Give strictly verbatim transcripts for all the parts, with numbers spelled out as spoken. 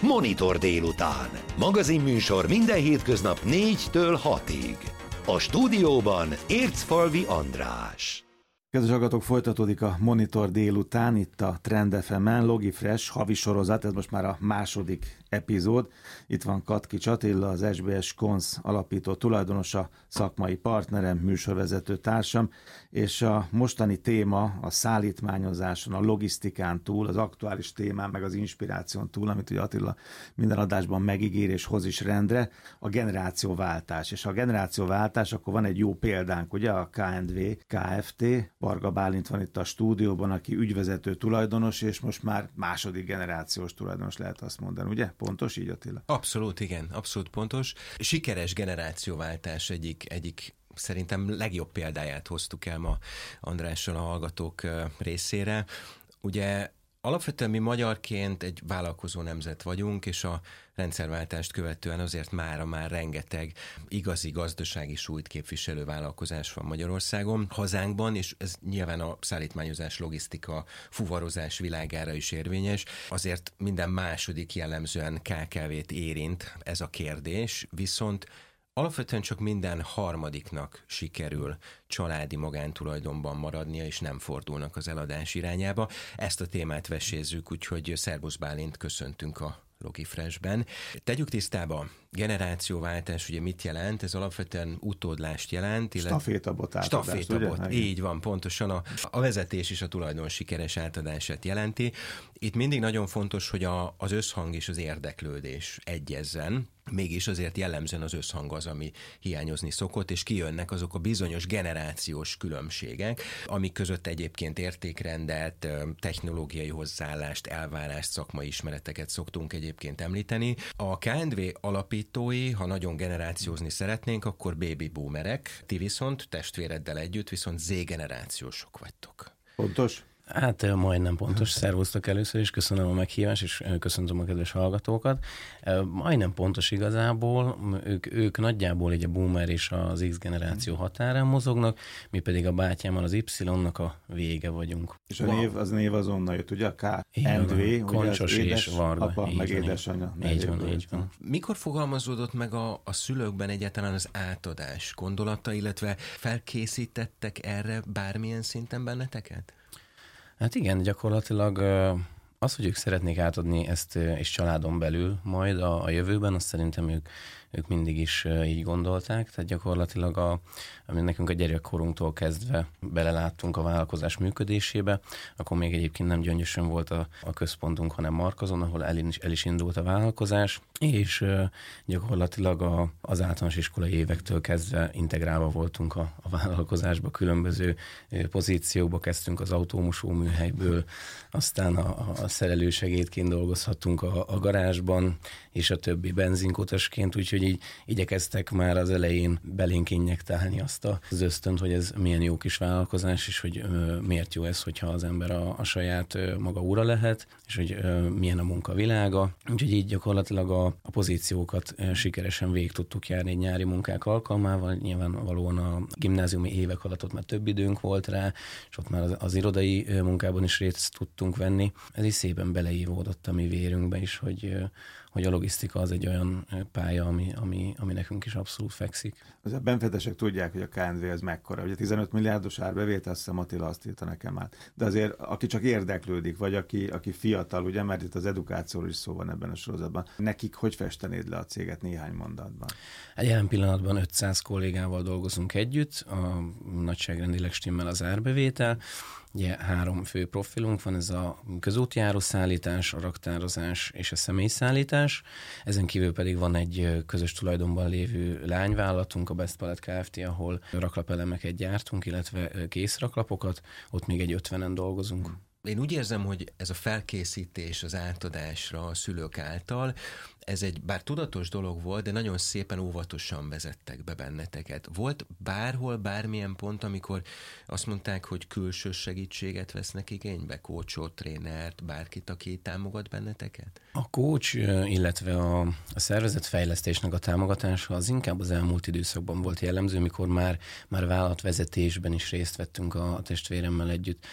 Monitor délután. Magazinműsor minden hétköznap négytől hatig. A stúdióban Ércfalvi András. Kedves hallgatók, folytatódik a Monitor délután, itt a Trend ef emen, Logifresh havi sorozat, ez most már a második epizód. Itt van Katkics Attila, az es bé es Konz alapító tulajdonosa, szakmai partnerem, műsorvezető társam, és a mostani téma a szállítmányozáson, a logisztikán túl, az aktuális témán, meg az inspiráción túl, amit ugye Attila minden adásban megígér és hoz is rendre, a generációváltás. És ha a generációváltás, akkor van egy jó példánk, ugye, a ká end vé Kft. Varga Bálint van itt a stúdióban, aki ügyvezető tulajdonos, és most már második generációs tulajdonos, lehet azt mondani, ugye? Pontos így, Attila? Abszolút, igen, abszolút pontos. Sikeres generációváltás egyik, egyik szerintem legjobb példáját hoztuk el ma Andrással a hallgatók részére. Ugye alapvetően mi magyarként egy vállalkozó nemzet vagyunk, és a rendszerváltást követően azért mára már rengeteg igazi gazdasági súlyt képviselő vállalkozás van Magyarországon, hazánkban, és ez nyilván a szállítmányozás, logisztika, fuvarozás világára is érvényes. Azért minden második jellemzően ká ká vét érint ez a kérdés, viszont alapvetően csak minden harmadiknak sikerül családi magántulajdonban maradnia, és nem fordulnak az eladás irányába. Ezt a témát vesézzük, úgyhogy szervusz Bálint, köszöntünk a Logifreshben. Tegyük tisztába, generációváltás ugye mit jelent? Ez alapvetően utódlást jelent. Stafétabot átadás. Stafétabot, így van, pontosan a, a vezetés és a tulajdon sikeres átadását jelenti. Itt mindig nagyon fontos, hogy a, az összhang és az érdeklődés egyezzen. Mégis azért jellemzően az összhang az, ami hiányozni szokott, és kijönnek azok a bizonyos generációs különbségek, amik között egyébként értékrendet, technológiai hozzáállást, elvárást, szakmai ismereteket szoktunk egyébként említeni. A ká end vé alapítói, ha nagyon generációzni szeretnénk, akkor baby boomerek, ti viszont testvéreddel együtt viszont Z-generációsok vagytok. Pontos? Hát majdnem pontos. Szervusztok először is, köszönöm a meghívást, és köszöntöm a kedves hallgatókat. Majdnem pontos igazából, ők, ők nagyjából így a boomer és az X generáció határán mozognak, mi pedig a bátyámmal az Y-nak a vége vagyunk. És a név, az név azonnal jött, ugye a ká end vé, Koncsos és Varga. Apa, meg édesanyja. Így van, így van. Mikor fogalmazódott meg a, a szülőkben egyáltalán az átadás gondolata, illetve felkészítettek erre bármilyen szinten benneteket? Hát igen, gyakorlatilag az, hogy ők szeretnék átadni ezt és családon belül majd a, a jövőben, azt szerintem ők, ők mindig is így gondolták. Tehát gyakorlatilag a, ami nekünk a gyerekkorunktól kezdve beleláttunk a vállalkozás működésébe, akkor még egyébként nem Gyöngyösön volt a, a központunk, hanem Markazon, ahol el is, el is indult a vállalkozás, és gyakorlatilag a, az általános iskolai évektől kezdve integrálva voltunk a, a vállalkozásba, különböző pozíciókba kezdtünk az autómosó műhelyből, aztán a, a szerelősegédként dolgozhattunk a, a garázsban, és a többi benzinkutasként, úgyhogy így igyekeztek már az elején belénk injektálni azt az ösztönt, hogy ez milyen jó kis vállalkozás, és hogy ö, miért jó ez, hogyha az ember a, a saját ö, maga ura lehet, és hogy ö, milyen a munkavilága. Úgyhogy így gyakorlatilag a, a pozíciókat ö, sikeresen végig tudtuk járni egy nyári munkák alkalmával. Nyilvánvalóan a gimnáziumi évek alatt ott már több időnk volt rá, és ott már az, az irodai ö, munkában is részt tudtunk venni. Ez is szépen beleívódott a mi vérünkbe is, hogy ö, hogy a logisztika az egy olyan pálya, ami, ami, ami nekünk is abszolút fekszik. Az a benfedesek tudják, hogy a ká end vé az mekkora. Ugye tizenöt milliárdos árbevétel, azt hiszem Attila azt írta nekem át. De azért, aki csak érdeklődik, vagy aki, aki fiatal, ugye, mert itt az edukációról is szó van ebben a sorozatban, nekik hogy festenéd le a céget néhány mondatban? Hát jelen pillanatban ötszáz kollégával dolgozunk együtt, a nagyságrendileg stimmel az árbevétel. Ugye három fő profilunk van, ez a közúti áruszállítás, a raktározás és a személyszállítás. Ezen kívül pedig van egy közös tulajdonban lévő lányvállalatunk, a Best Pallet Kft., ahol raklapelemeket gyártunk, illetve készraklapokat, ott még egy ötvenen dolgozunk. Én úgy érzem, hogy ez a felkészítés az átadásra a szülők által, ez egy bár tudatos dolog volt, de nagyon szépen óvatosan vezettek be benneteket. Volt bárhol, bármilyen pont, amikor azt mondták, hogy külső segítséget vesznek igénybe, coachot, trénert, bárkit, aki támogat benneteket? A coach, illetve a, a szervezetfejlesztésnek a támogatása az inkább az elmúlt időszakban volt jellemző, mikor már, már vállalatvezetésben is részt vettünk a testvéremmel együtt.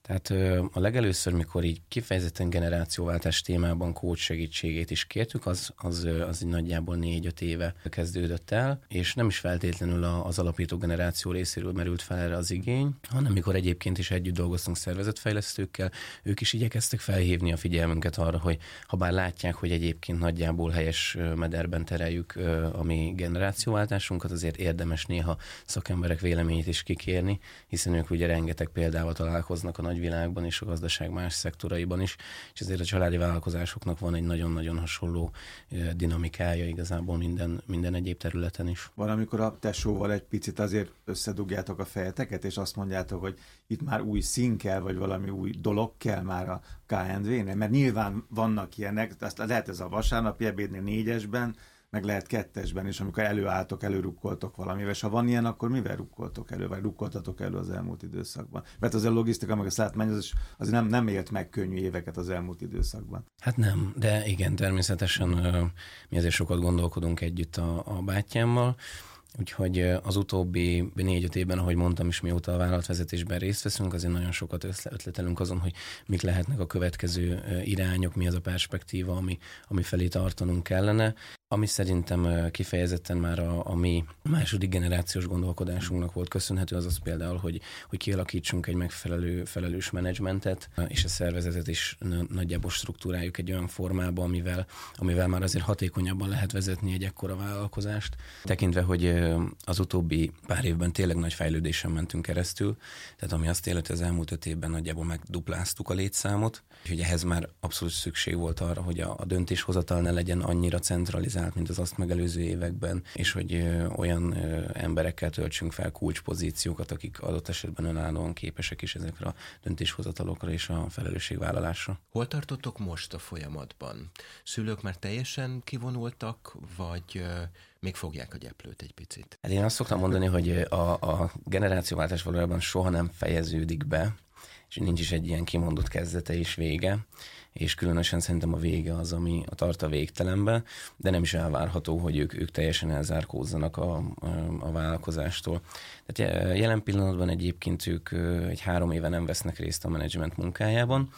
Tehát a legelőször, mikor így kifejezetten generációváltás témában coach segítségét is kértük, az, az, az egy nagyjából négy-öt éve kezdődött el, és nem is feltétlenül az alapító generáció részéről merült fel erre az igény, hanem mikor egyébként is együtt dolgoztunk szervezetfejlesztőkkel, ők is igyekeztek felhívni a figyelmünket arra, hogy ha bár látják, hogy egyébként nagyjából helyes mederben tereljük a mi generációváltásunkat, azért érdemes néha szakemberek véleményét is kikérni, hiszen ők ugye rengeteg példával találkoznak a nagyvilágban és a gazdaság más szektoraiban is, és ezért a családi vállalkozásoknak van egy nagyon-nagyon hasonló dinamikája igazából minden, minden egyéb területen is. Van, amikor a tesóval egy picit azért összedugjátok a fejeteket, és azt mondjátok, hogy itt már új szín kell, vagy valami új dolog kell már a ká end vé-nél, mert nyilván vannak ilyenek, azt lehet ez a vasárnapi ebédnél négyesben, meg lehet kettesben is, amikor előálltok, előrukkoltok valamivel, és ha van ilyen, akkor mivel rukkoltok elő, vagy rukkoltatok elő az elmúlt időszakban? Mert az a logisztika, meg a szállítmány, az, az nem, nem élt meg könnyű éveket az elmúlt időszakban. Hát nem, de igen, természetesen mi azért sokat gondolkodunk együtt a, a bátyámmal, úgyhogy az utóbbi négy-öt évben, ahogy mondtam is, mióta a vállalatvezetésben részt veszünk, azért nagyon sokat ötletelünk azon, hogy mik lehetnek a következő irányok, mi az a perspektíva, ami, ami felé tartanunk kellene. Ami szerintem kifejezetten már a, a mi második generációs gondolkodásunknak volt köszönhető, az az például, hogy, hogy kialakítsunk egy megfelelő felelős menedzsmentet, és a szervezetet is nagyjából struktúráljuk egy olyan formába, amivel, amivel már azért hatékonyabban lehet vezetni egy ekkora vállalkozást. Tekintve, hogy az utóbbi pár évben tényleg nagy fejlődésen mentünk keresztül, tehát ami azt illeti, az elmúlt öt évben nagyjából megdupláztuk a létszámot, úgyhogy ehhez már abszolút szükség volt arra, hogy a, a döntéshozatal ne legyen annyira centralizált, mint az azt megelőző években, és hogy ö, olyan ö, emberekkel töltsünk fel kulcspozíciókat, akik adott esetben önállóan képesek is ezekre a döntéshozatalokra és a felelősségvállalásra. Hol tartottok most a folyamatban? Szülők már teljesen kivonultak, vagy ö, még fogják a gyeplőt egy picit? Hát én azt szoktam mondani, hogy a, a generációváltás valójában soha nem fejeződik be, és nincs is egy ilyen kimondott kezdete és vége, és különösen szerintem a vége az, ami a tart a végtelenbe, de nem is elvárható, hogy ők, ők teljesen elzárkózzanak a, a, a vállalkozástól. Tehát jelen pillanatban egyébként ők egy három éve nem vesznek részt a menedzsment munkájában,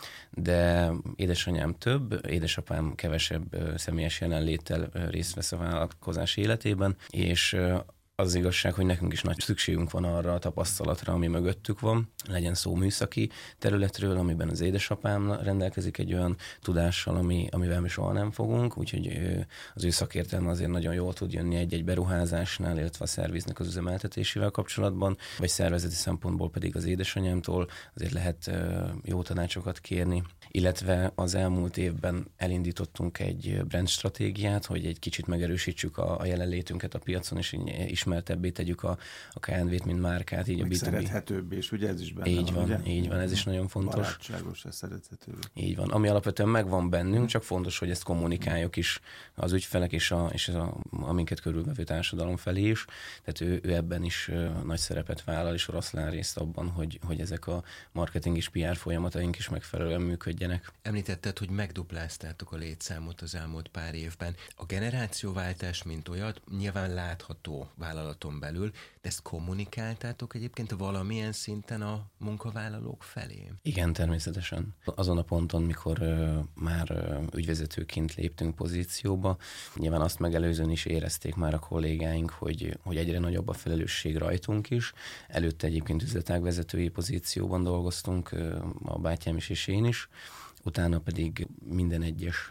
de édesanyám több, édesapám kevesebb személyes jelenléttel részt vesz a vállalkozás életében, és az igazság, hogy nekünk is nagy szükségünk van arra a tapasztalatra, ami mögöttük van. Legyen szó műszaki területről, amiben az édesapám rendelkezik egy olyan tudással, ami, amivel mi soha nem fogunk, úgyhogy az ő szakértelme azért nagyon jól tud jönni egy-egy beruházásnál, illetve a szerviznek az üzemeltetésével kapcsolatban, vagy szervezeti szempontból pedig az édesanyámtól azért lehet jó tanácsokat kérni. Illetve az elmúlt évben elindítottunk egy brand stratégiát, hogy egy kicsit megerősítsük a, a jelenlétünket a piacon, és ismertebbé tegyük a, a ká end vét, mint márkát, így a bé kettő bé. Szerethetőbb, és ugye ez is benne így van. van, Így van, ez is nagyon fontos. Barátságos, ez szerethető. Így van, ami alapvetően megvan bennünk, csak fontos, hogy ezt kommunikáljuk is az ügyfelek és, a, és a, a minket körülvevő társadalom felé is. Tehát ő, ő ebben is nagy szerepet vállal, és oroszlán részt abban, hogy, hogy ezek a marketing és pé er folyamataink is megfelelően működjenek. Említetted, hogy megdupláztátok a létszámot az elmúlt pár évben. A generációváltás, mint olyat, nyilván látható vállalaton belül, de ezt kommunikáltátok egyébként valamilyen szinten a munkavállalók felé? Igen, természetesen. Azon a ponton, mikor uh, már uh, ügyvezetőként léptünk pozícióba, nyilván azt megelőzően is érezték már a kollégáink, hogy, hogy egyre nagyobb a felelősség rajtunk is. Előtte egyébként üzletágvezetői pozícióban dolgoztunk, uh, a bátyám is és én is. Utána pedig minden egyes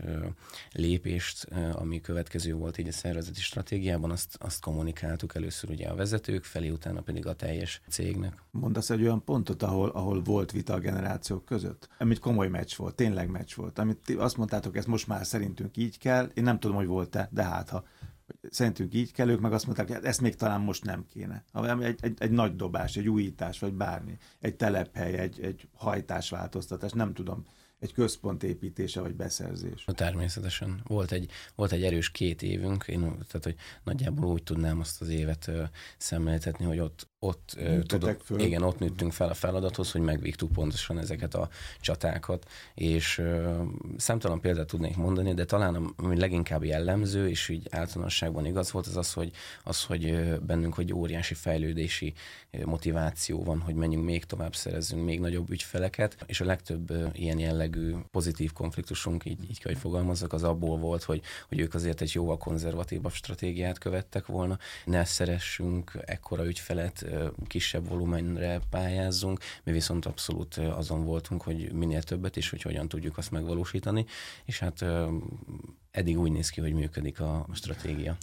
lépést, ami következő volt így a szervezeti stratégiában, azt, azt kommunikáltuk először ugye a vezetők felé, utána pedig a teljes cégnek. Mondasz egy olyan pontot, ahol, ahol volt vita a generációk között? Amit komoly meccs volt, tényleg meccs volt. Amit azt mondtátok, ez most már szerintünk így kell, én nem tudom, hogy volt-e, de hát ha szerintünk így kell, ők meg azt mondták, hogy ezt még talán most nem kéne. Egy, egy, egy nagy dobás, egy újítás, vagy bármi. Egy telephely, egy, egy hajtásváltoztatás, nem tudom. Egy központ építése vagy beszerzés. Természetesen. Volt egy, volt egy erős két évünk, én tehát, hogy nagyjából úgy tudnám azt az évet ö, szemléltetni, hogy ott ott, tudod, igen, ott nőttünk fel a feladathoz, hogy megvívtuk pontosan ezeket a csatákat, és uh, számtalan példát tudnék mondani, de talán ami leginkább jellemző, és így általánosságban igaz volt, az az, hogy, az, hogy bennünk hogy óriási fejlődési motiváció van, hogy menjünk még tovább, szerezzünk még nagyobb ügyfeleket, és a legtöbb uh, ilyen jellegű pozitív konfliktusunk, így, így kell, hogy fogalmazzak, az abból volt, hogy, hogy ők azért egy jóval konzervatívabb stratégiát követtek volna, ne szeressünk ekkora ügyfelet, kisebb volumenre pályázzunk, mi viszont abszolút azon voltunk, hogy minél többet, és hogy hogyan tudjuk azt megvalósítani, és hát eddig úgy néz ki, hogy működik a stratégia.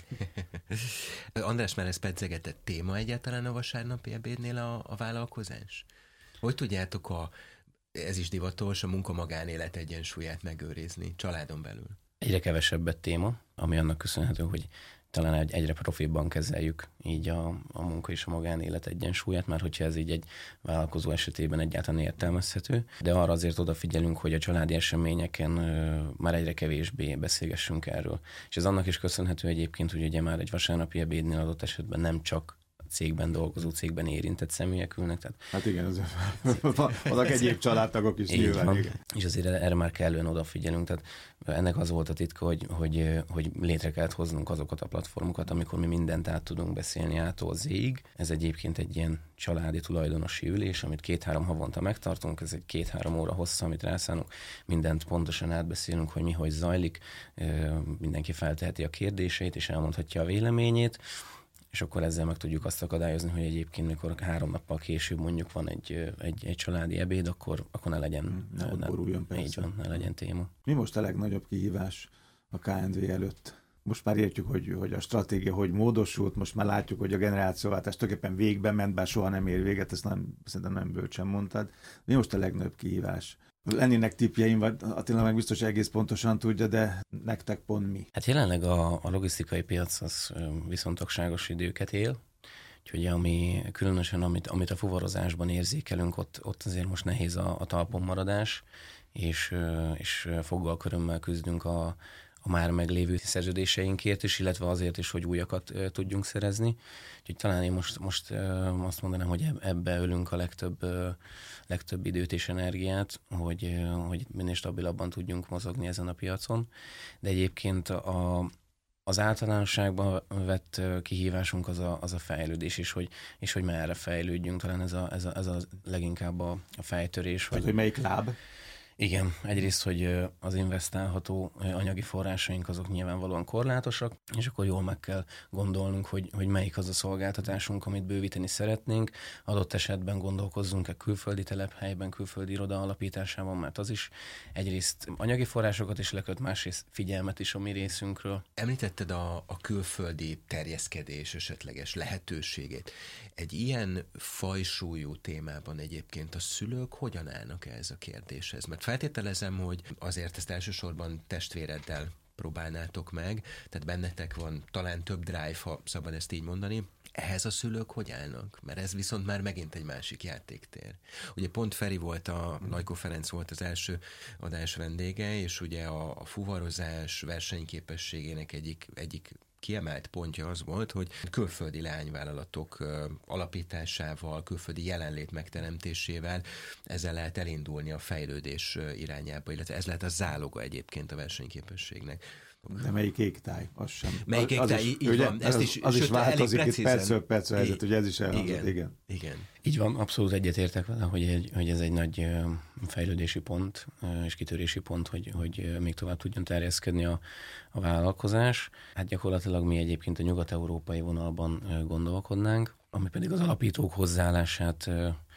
András, már ez pedzegetett téma egyáltalán a vasárnapi ebédnél a, a vállalkozás? Hogy tudjátok, a, ez is divatos, a munka-magánélet egyensúlyát megőrizni családon belül? Egyre kevesebbet téma, ami annak köszönhető, hogy talán egy, egyre profibban kezeljük így a, a munka és a magánélet egyensúlyát, már hogyha ez így egy vállalkozó esetében egyáltalán értelmezhető, de arra azért odafigyelünk, hogy a családi eseményeken ö, már egyre kevésbé beszélgessünk erről. És ez annak is köszönhető egyébként, hogy ugye már egy vasárnapi ebédnél adott esetben nem csak cégben dolgozó, cégben érintett személyek ülnek. Tehát hát igen, az, vannak egyéb családtagok is nyilván. És azért erre már kellően odafigyelünk. Tehát ennek az volt a titka, hogy, hogy, hogy létre kellett hoznunk azokat a platformokat, amikor mi mindent át tudunk beszélni ától zéig. Ez egyébként egy ilyen családi tulajdonosi ülés, amit két-három havonta megtartunk, ez egy két-három óra hossza, amit rászánunk, mindent pontosan átbeszélünk, hogy mi hogy zajlik, mindenki felteheti a kérdéseit, és elmondhatja a véleményét, és akkor ezzel meg tudjuk azt akadályozni, hogy egyébként, mikor három nappal később mondjuk van egy, egy, egy családi ebéd, akkor, akkor ne legyen, ne, ne, boruljon, így van, ne legyen téma. Mi most a legnagyobb kihívás a ká en vé előtt? Most már értjük, hogy, hogy a stratégia hogy módosult, most már látjuk, hogy a generációváltás tulajdonképpen végbe ment, bár soha nem ér véget, ezt nem, szerintem nem bölcsen mondtad. Mi most a legnagyobb kihívás? Lennének tippjeim, vagy Attila meg biztos egész pontosan tudja, de nektek pont mi? Hát jelenleg a, a logisztikai piac az viszontagságos időket él, úgyhogy ami, különösen amit, amit a fuvarozásban érzékelünk, ott, ott azért most nehéz a, a talpon maradás, és, és foggal körömmel küzdünk a, a már meglévő szerződéseinkért is, illetve azért is, hogy újakat uh, tudjunk szerezni. Úgyhogy talán én most, most uh, azt mondanám, hogy ebbe ölünk a legtöbb, uh, legtöbb időt és energiát, hogy, uh, hogy minél stabilabban tudjunk mozogni ezen a piacon. De egyébként a, az általánosságban vett kihívásunk az a, az a fejlődés, és hogy, és hogy merre fejlődjünk. Talán ez a, ez a, ez a leginkább a, a fejtörés. Tehát, hogy melyik láb? Igen, egyrészt, hogy az investálható anyagi forrásaink azok nyilvánvalóan korlátosak, és akkor jól meg kell gondolnunk, hogy, hogy melyik az a szolgáltatásunk, amit bővíteni szeretnénk. Adott esetben gondolkozzunk-e külföldi telephelyben, külföldi iroda alapításában, mert az is egyrészt anyagi forrásokat is leköt, másrészt figyelmet is a mi részünkről. Említetted a, a külföldi terjeszkedés esetleges lehetőségét. Egy ilyen fajsúlyú témában egyébként a szülők hogyan állnak ehhez a kérdéshez? Mert feltételezem, hogy azért ezt elsősorban testvéreddel próbálnátok meg, tehát bennetek van talán több drive, ha szabad ezt így mondani. Ehhez a szülők hogy állnak? Mert ez viszont már megint egy másik játéktér. Ugye pont Feri volt, a Lajkó Ferenc volt az első adás vendége, és ugye a, a fuvarozás versenyképességének egyik, egyik kiemelt pontja az volt, hogy külföldi leányvállalatok alapításával, külföldi jelenlét megteremtésével ezzel lehet elindulni a fejlődés irányába, illetve ez lehet a záloga egyébként a versenyképességnek. De melyik égtáj? Az sem. Melyik égtáj, az is, így ugye, van. Ezt az, is, az is változik itt percről percre helyzet, I- ugye ez is elhangzott. Igen, igen. igen. Így van, abszolút egyetértek vele, hogy, egy, hogy ez egy nagy fejlődési pont és kitörési pont, hogy, hogy még tovább tudjon terjeszkedni a, a vállalkozás. Hát gyakorlatilag mi egyébként a nyugat-európai vonalban gondolkodnánk, ami pedig az alapítók hozzáállását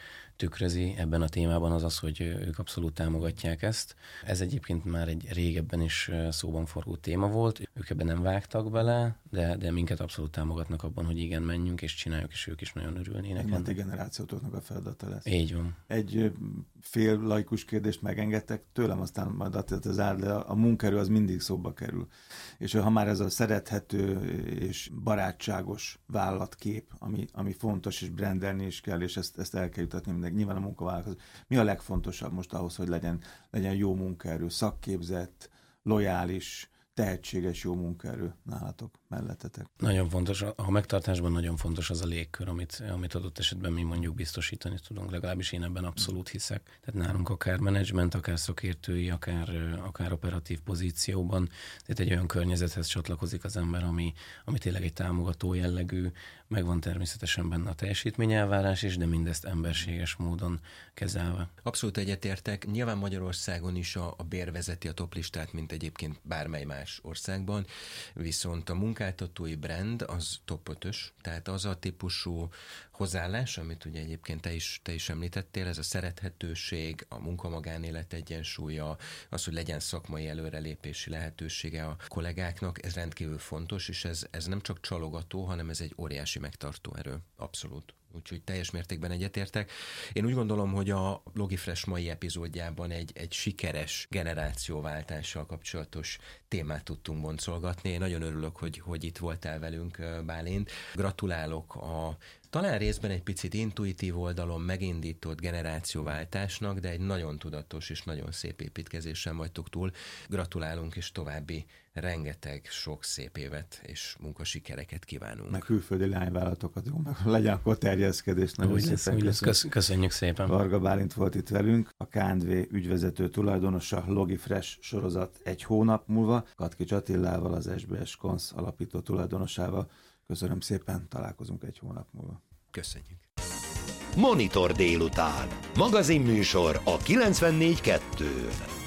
tükrözi ebben a témában, az az, hogy ők abszolút támogatják ezt. Ez egyébként már egy régebben is szóban forgó téma volt. Ők ebben nem vágtak bele, de, de minket abszolút támogatnak abban, hogy igen, menjünk és csináljuk, és ők is nagyon örülnének. Egy multigenerációtoknak a feladata lesz. Így van. Egy fél laikus kérdést megengedtek tőlem, aztán majd az áll, de a munkaerő az mindig szóba kerül. És ha már ez a szerethető és barátságos vállalatkép, ami, ami fontos, és brandelni is kell, és ezt, ezt el kell jutatni mindenki. Nyilván a munkavállalkozó. Mi a legfontosabb most ahhoz, hogy legyen, legyen jó munkaerő, szakképzett, lojális, tehetséges jó munkaerő nálatok? mellettetek? Nagyon fontos, a megtartásban nagyon fontos az a légkör, amit, amit adott esetben mi mondjuk biztosítani tudunk, legalábbis én ebben abszolút hiszek. Tehát nálunk akár menedzsment, akár szakértői, akár, akár operatív pozícióban, tehát egy olyan környezethez csatlakozik az ember, ami, ami tényleg egy támogató jellegű, megvan természetesen benne a teljesítményelvárás is, de mindezt emberséges módon kezelve. Abszolút egyetértek. Nyilván Magyarországon is a, a bér vezeti a toplistát, mint egyébként bármely más országban, viszont a munkáltatói brand az top ötös, tehát az a típusú hozzáállás, amit ugye egyébként te is, te is említettél, ez a szerethetőség, a munka-magánélet egyensúlya, az, hogy legyen szakmai előrelépési lehetősége a kollégáknak, ez rendkívül fontos, és ez, ez nem csak csalogató, hanem ez egy óriási megtartó erő. Abszolút. Úgyhogy teljes mértékben egyetértek. Én úgy gondolom, hogy a Logifresh mai epizódjában egy, egy sikeres generációváltással kapcsolatos témát tudtunk boncolgatni. Én nagyon örülök, hogy, hogy itt voltál velünk, Bálint. Gratulálok a talán részben egy picit intuitív oldalon megindított generációváltásnak, de egy nagyon tudatos és nagyon szép építkezésen vagytok túl. Gratulálunk, és további rengeteg sok szép évet és munkasikereket kívánunk. Meg külföldi lányvállalatokat, jó, meg legyen akkor terjeszkedés. Nagyon úgy lesz, úgy lesz. Kösz, köszönjük szépen. Varga Bálint volt itt velünk, a ká end vé ügyvezető tulajdonosa, Logifresh sorozat egy hónap múlva, Katkics Attilával, az es bé es Konz alapító tulajdonosával. Köszönöm szépen, találkozunk egy hónap múlva. Köszönjük. Monitor délután. Magazinműsor a kilencvennégy kettőn.